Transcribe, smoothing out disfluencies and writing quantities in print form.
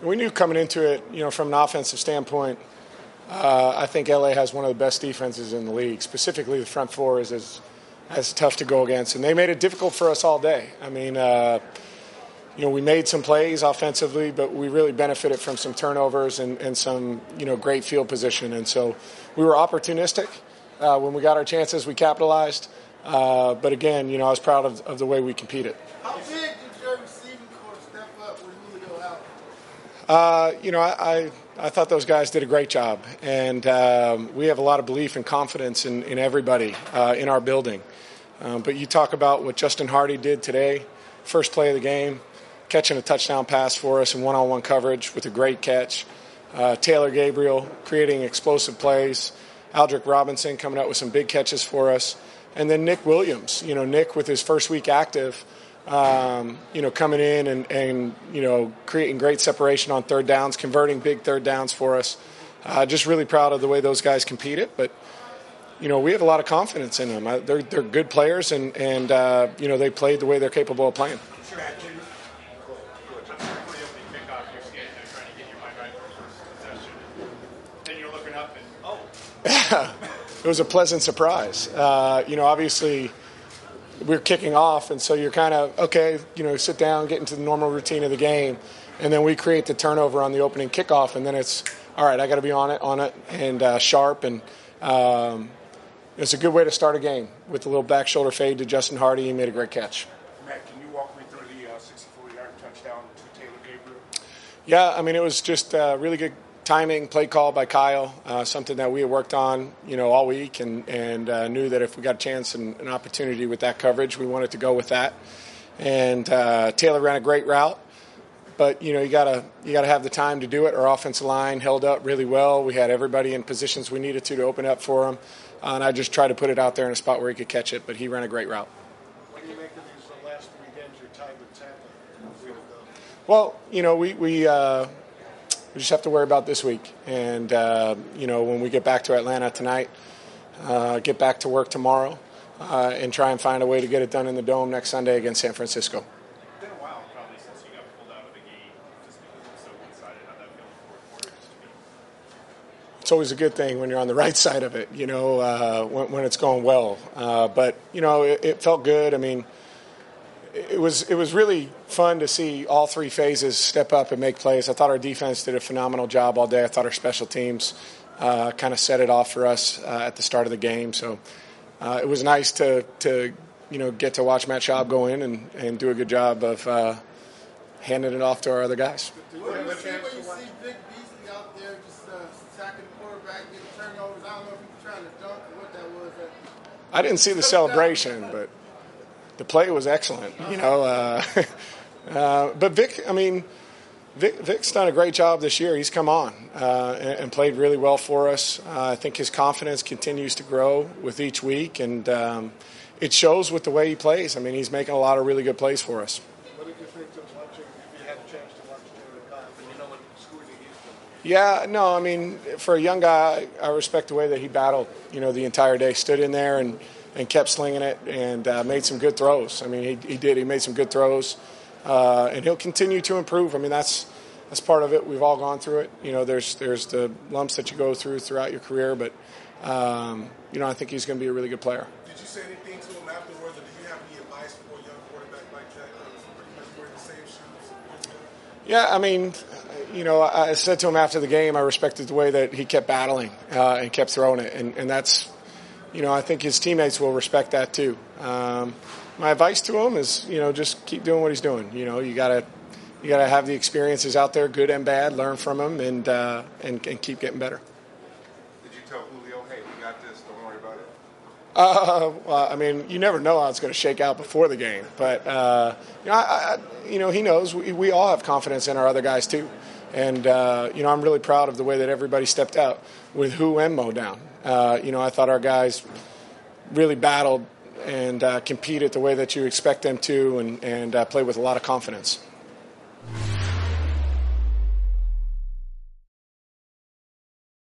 We knew coming into it, from an offensive standpoint, I think LA has one of the best defenses in the league. Specifically, the front four is as tough to go against, and they made it difficult for us all day. I mean, we made some plays offensively, but we really benefited from some turnovers and some, great field position. And so we were opportunistic. When we got our chances, we capitalized. But again, I was proud of the way we competed. How big did your receiving corps step up with Julio out? I thought those guys did a great job. And we have a lot of belief and confidence in everybody in our building. But you talk about what Justin Hardy did today, first play of the game, catching a touchdown pass for us in one-on-one coverage with a great catch. Taylor Gabriel creating explosive plays. Aldrick Robinson coming out with some big catches for us. And then Nick Williams, Nick with his first week active, coming in and creating great separation on third downs, converting big third downs for us. Just really proud of the way those guys competed. But, we have a lot of confidence in them. They're good players, and they played the way they're capable of playing. It was a pleasant surprise. Obviously we're kicking off, and so you're kind of, okay, sit down, get into the normal routine of the game, and then we create the turnover on the opening kickoff, and then it's, all right, I got to be on it, and sharp, and it's a good way to start a game with a little back shoulder fade to Justin Hardy. He made a great catch. Matt, can you walk me through the 64-yard touchdown to Taylor Gabriel? Yeah, it was just really good timing, play call by Kyle, something that we had worked on, all week, and knew that if we got a chance and an opportunity with that coverage, we wanted to go with that. And Taylor ran a great route, but you gotta have the time to do it. Our offensive line held up really well. We had everybody in positions we needed to open up for him, and I just tried to put it out there in a spot where he could catch it. But he ran a great route. What do you make of these last 3 games you're tied with Tampa? Well, we just have to worry about this week. And, when we get back to Atlanta tonight, get back to work tomorrow, and try and find a way to get it done in the Dome next Sunday against San Francisco. It's been a while probably since you got pulled out of the game just because it was so one-sided. How'd that feel in the fourth quarter? It's always a good thing when you're on the right side of it, when it's going well. But, it felt good. It was really fun to see all three phases step up and make plays. I thought our defense did a phenomenal job all day. I thought our special teams kind of set it off for us at the start of the game. So it was nice to get to watch Matt Schaub go in and do a good job of handing it off to our other guys. What do you see when you see Vic Beasley out there just sacking the quarterback, getting turnovers? I don't know if he was trying to dunk or what that was. I didn't see the celebration, but the play was excellent, but Vic, Vic's done a great job this year. He's come on and played really well for us. I think his confidence continues to grow with each week, and it shows with the way he plays. He's making a lot of really good plays for us. What did you think of watching, if you had a chance to watch Taylor Cobb, and what school he is? Yeah, no, for a young guy, I respect the way that he battled, the entire day, stood in there and kept slinging it and made some good throws. He did. He made some good throws, and he'll continue to improve. That's part of it. We've all gone through it. There's the lumps that you go throughout your career, but I think he's going to be a really good player. Did you say anything to him afterwards, or did you have any advice for a young quarterback like that? Pretty much wearing the same shoes. Yeah, I said to him after the game, I respected the way that he kept battling and kept throwing it, and that's. I think his teammates will respect that too. My advice to him is, just keep doing what he's doing. You gotta have the experiences out there, good and bad, learn from him, and keep getting better. Did you tell Julio, hey, we got this, don't worry about it? You never know how it's going to shake out before the game, but he knows. We all have confidence in our other guys too, and I'm really proud of the way that everybody stepped out with Who and Mo down. I thought our guys really battled and competed the way that you expect them to, and played with a lot of confidence.